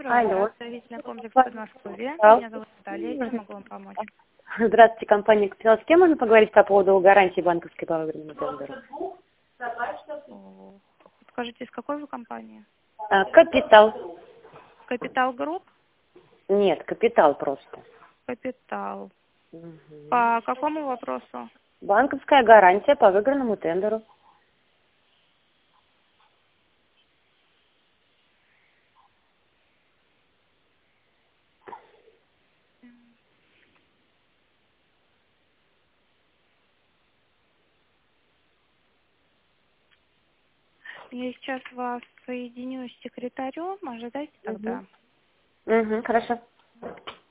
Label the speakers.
Speaker 1: Доброе
Speaker 2: Алло.
Speaker 1: утро, строительный комплекс в Подмосковье.
Speaker 2: Да.
Speaker 1: Меня зовут Наталья, чем могу вам помочь?
Speaker 2: Здравствуйте, компания «Капитал». С кем можно поговорить по поводу гарантии банковской по выигранному тендеру?
Speaker 1: О, скажите, из какой вы компании?
Speaker 2: Капитал.
Speaker 1: Капитал Групп?
Speaker 2: Нет, капитал просто.
Speaker 1: Капитал.
Speaker 2: Мгм.
Speaker 1: По какому вопросу?
Speaker 2: Банковская гарантия по выигранному тендеру.
Speaker 1: Я сейчас вас соединю с секретарем, ожидайте тогда.
Speaker 2: Угу, хорошо.